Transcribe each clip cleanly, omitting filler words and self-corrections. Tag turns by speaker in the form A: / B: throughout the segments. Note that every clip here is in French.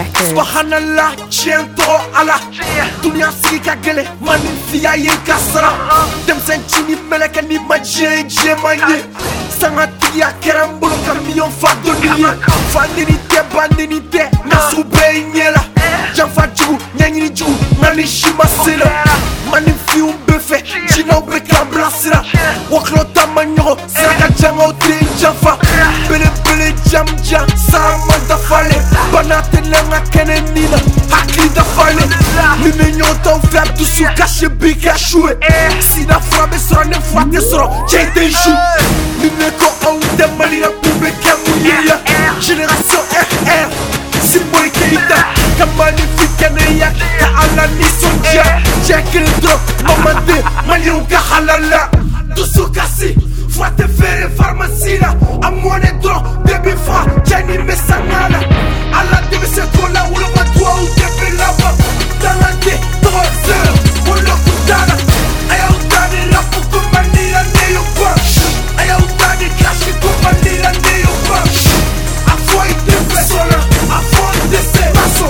A: Records.
B: Subhanallah, ciento ala dunia sigi ka gele mani fiya ye kasara dem sen chini meleka ni maje manye sanga tiya kerambolo kamiyon fa doniye fandini te bandini te nasu be nyela janfa jugu nyanyini jugu mani shima sila mani fiu befe chino be kamblasira waklo tamanyo sanga jango te janfa bele jam sama da fale banate lenga kene nina hakli da fale mime nyota ouvert tout sous caché big à jouer si la frappe sera ne fois te sera j'ai des joues mime ko on de malira poube kamouya génération RR Simboy Keita magnifique neya ka ala ni sonja check le drop mamade maliou ka halala tout sous cassé fois te faire pharmacie là à mon drop début fois Jenny Messangala ala debe se kola ou le toi ou début là-bas dans la tête 3 heures pour le kutana aya utani la pour mani la neyo pas aya utani crash pour mani la neyo pas a foi te fait sola a foi de se paso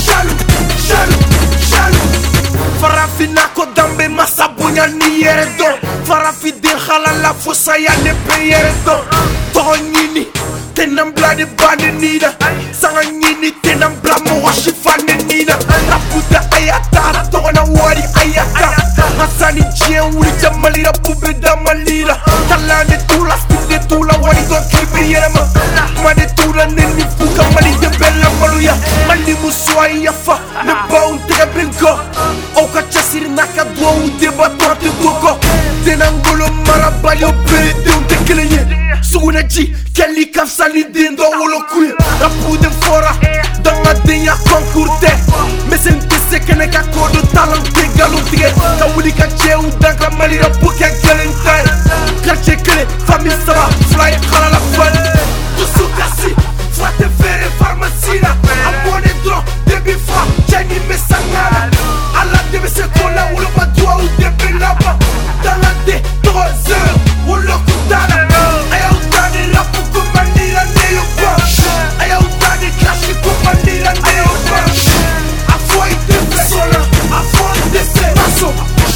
B: jaloux farafina ko dambe masabunya ni yeredo farafidin halala fosa ya ne peyeredo tonyini tenam blade bande nida sanga nyini tenam blamo washi fane nida raputa ayata tona wari ayata hasani jien wuri jamalira bube damalira talane tula stinde tula wari do kibe yerema mane tula neni fuka mali de bella maluya mali muswai yafa ne baun tega bilgo oka chasir naka do ude batante goko tenangolo marabali opere de unte kelenye suguna ji kelly kafsali dindo wolo kuya rapude fora danga denya konkurte mesente sekene ka kodo talante galuntige ka wuli ka cheu danka malira buke galentay quartier kele famille saba fly khala fan tusu kasi fate fere pharmacie la amone dro début fois Jenny Messangala ala debe se kola wolo batwa ou debe laba dans la tête 3 heures wolo kutana aya utani la pour mani la neyo pas aya utani crash pour mani la neyo pas a foi te fait sola a foi de se paso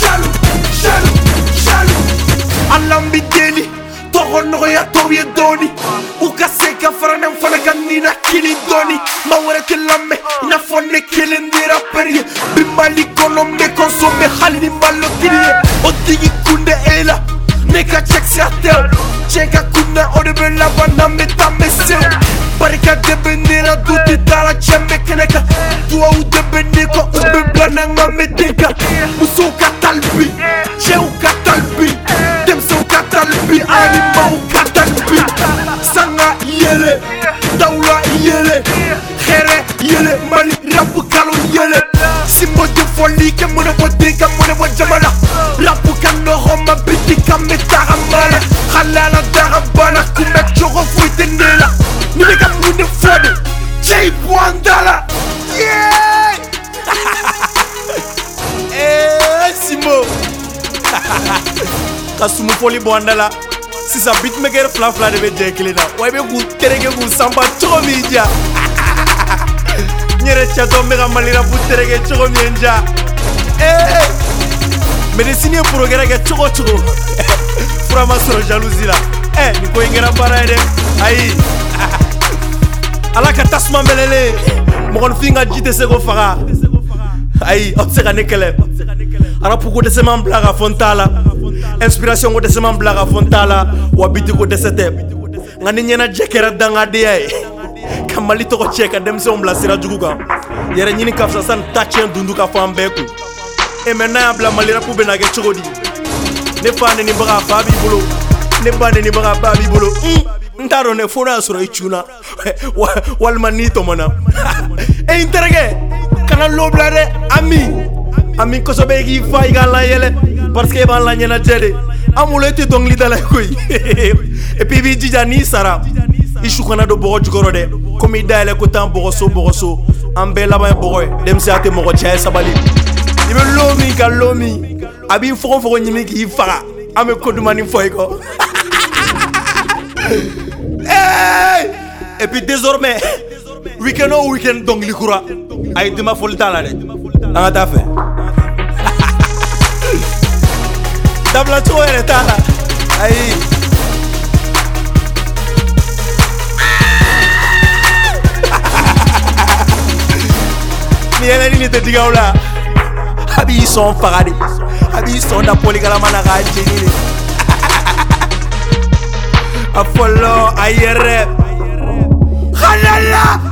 B: jaloux alambi deli togono ya toye doni ukaseka farana mfana kanina kili doni mawara kelame na fonne kelendira perie bimali kono me consommer halini malo kili odigi kunde ela neka check certain chenka kuna odebe la bana meta mese barika de benira duti dala chemme keneka tua u de beniko ube blana ngameteka muso katalbi cheu katalbi demso katalbi anima u katalbi sanga yele daula yele khere yele mali rapu kalo yele simbo de folie que mona bodega mona wajamala rapu kano homa bitika metara mala halala darabana kumek jogo fuite nela nimeka mune fode Jay Bwandala yeah Simo Kasumu foli Bwandala si sa beatmaker fla de be jekelina way be ku terege ku samba chomija nyere chato mega malira bu terege chomija medicine progrès ke chogo frama soro jalousie la ni ko ingera bara de ai ala katasma melele mo kon finga jite se go faga ai otsega nekele ara puko de seman blaga fontala inspiration go de seman blaga fontala wabiti go de sete ngani nyena jekera danga de ai kamali to ko cheka dem se ombla sira juguga yere nyini kafsa san tachen dunduka fambeku e mena bla malira pube na ge chogodi ne fane ni baga babi bolo ne bane ni baga babi bolo ndaro ne fona soro ichuna wal manito mana e interage kana loblare ami ko so be gi fay ga la yele parce que ban la nyena jede amulo te dong li dala koy et puis bi jija ni sara ishu kana do bogo jugoro de komi dale ko tan bogo so ambe la ba bogo dem se ate mogo chae sabali ibe lomi abi foko nyimi ki fara ame ko dumani foy ko et puis désormais
A: weekend o weekend dongli kura ay dima fol tala de anga ta fe dabla to ere tala ay ni ene ni te digawla abi son pagadi abi son da poligala mana ga jeni a follow ayere halala